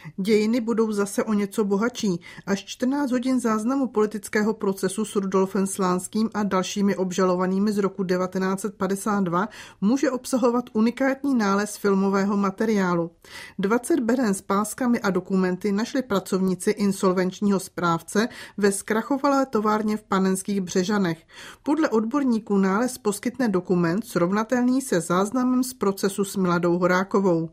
Dějiny budou zase o něco bohatší. Až 14 hodin záznamu politického procesu s Rudolfem Slánským a dalšími obžalovanými z roku 1952 může obsahovat unikátní nález filmového materiálu. 20 beden s páskami a dokumenty našli pracovníci insolvenčního správce ve zkrachovalé továrně v Panenských Břežanech. Podle odborníků nález poskytne dokument srovnatelný se záznamem z procesu s Miladou Horákovou.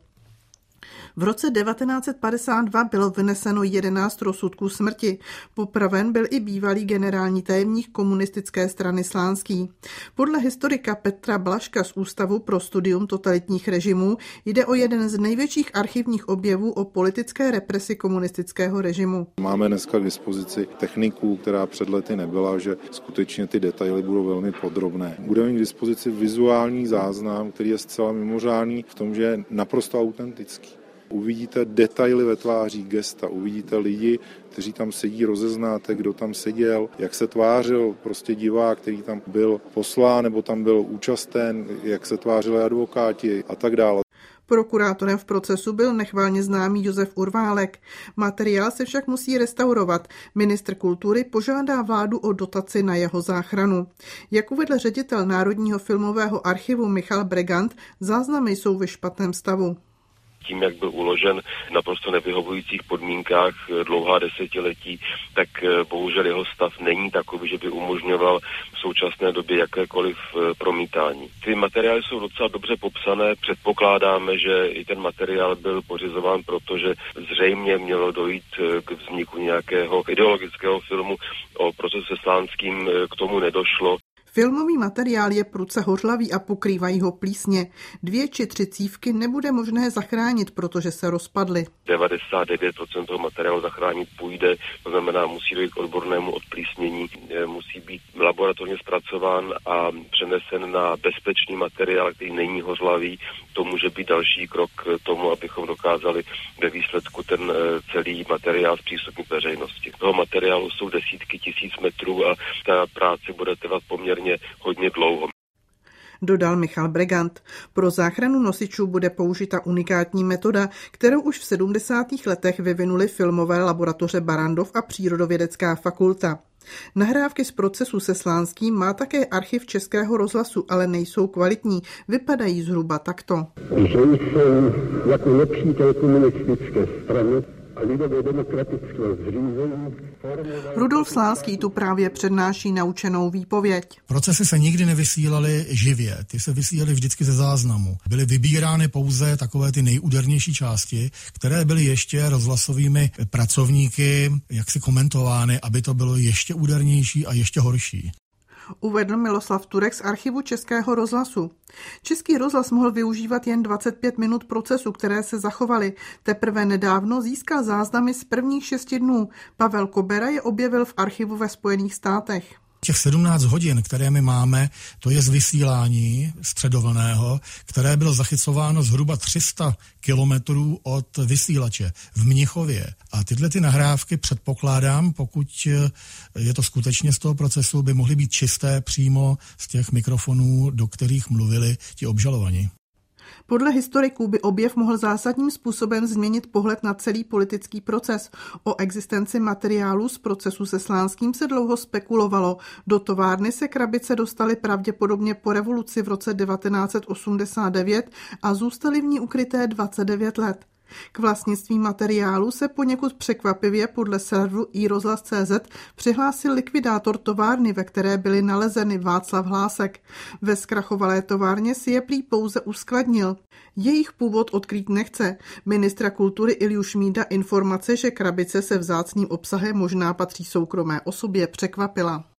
V roce 1952 bylo vyneseno 11 rozsudků smrti. Popraven byl i bývalý generální tajemník komunistické strany Slánský. Podle historika Petra Blažka z Ústavu pro studium totalitních režimů jde o jeden z největších archivních objevů o politické represi komunistického režimu. Máme dneska k dispozici techniku, která před lety nebyla, že skutečně ty detaily budou velmi podrobné. Budeme mít k dispozici vizuální záznam, který je zcela mimořádný v tom, že je naprosto autentický. Uvidíte detaily ve tváří, gesta, uvidíte lidi, kteří tam sedí, rozeznáte, kdo tam seděl, jak se tvářil prostě divák, který tam byl poslán nebo tam byl účasten, jak se tvářili advokáti a tak dále. Prokurátorem v procesu byl nechvalně známý Josef Urválek. Materiál se však musí restaurovat. Ministr kultury požádá vládu o dotaci na jeho záchranu. Jak uvedl ředitel Národního filmového archivu Michal Bregant, záznamy jsou ve špatném stavu. Tím, jak byl uložen v naprosto nevyhovujících podmínkách dlouhá desetiletí, tak bohužel jeho stav není takový, že by umožňoval v současné době jakékoliv promítání. Ty materiály jsou docela dobře popsané, předpokládáme, že i ten materiál byl pořizován, protože zřejmě mělo dojít k vzniku nějakého ideologického filmu o procesu se Slánským, k tomu nedošlo. Filmový materiál je prudce hořlavý a pokrývají ho plísně. 2 či 3 cívky nebude možné zachránit, protože se rozpadly. 99% toho materiálu zachránit půjde, to znamená, musí dojít k odbornému odplísnění, musí být laboratorně zpracován a přenesen na bezpečný materiál, který není hořlavý. To může být další krok k tomu, abychom dokázali ve výsledku ten celý materiál zpřístupnit veřejnosti. Toho materiálu jsou desítky tisíc metrů a ta práce bude trvat poměrně hodně dlouho. Dodal Michal Bregant. Pro záchranu nosičů bude použita unikátní metoda, kterou už v 70. letech vyvinuli filmové laboratoře Barrandov a Přírodovědecká fakulta. Nahrávky z procesu se Slánským má také archiv Českého rozhlasu, ale nejsou kvalitní, vypadají zhruba takto. Že jsem jako nepřítel komunistické strany a lidové demokratického zřízení. Rudolf Slánský tu právě přednáší naučenou výpověď. Procesy se nikdy nevysílaly živě, ty se vysílaly vždycky ze záznamu. Byly vybírány pouze takové ty nejúdernější části, které byly ještě rozhlasovými pracovníky jaksi komentovány, aby to bylo ještě údernější a ještě horší. Uvedl Miloslav Turek z archivu Českého rozhlasu. Český rozhlas mohl využívat jen 25 minut procesu, které se zachovaly. Teprve nedávno získal záznamy z prvních 6 dnů. Pavel Kobera je objevil v archivu ve Spojených státech. Těch 17 hodin, které my máme, to je z vysílání středovlnného, které bylo zachycováno zhruba 300 kilometrů od vysílače v Mnichově. A tyhle ty nahrávky předpokládám, pokud je to skutečně z toho procesu, by mohly být čisté přímo z těch mikrofonů, do kterých mluvili ti obžalovaní. Podle historiků by objev mohl zásadním způsobem změnit pohled na celý politický proces. O existenci materiálu z procesu se Slánským se dlouho spekulovalo. Do továrny se krabice dostaly pravděpodobně po revoluci v roce 1989 a zůstaly v ní ukryté 29 let. K vlastnictví materiálu se poněkud překvapivě podle serveru iRozhlas.cz přihlásil likvidátor továrny, ve které byly nalezeny, Václav Hlásek. Ve zkrachovalé továrně si je prý pouze uskladnil. Jejich původ odkrýt nechce. Ministra kultury Ilju Šmída informace, že krabice se vzácným obsahem možná patří soukromé osobě, překvapila.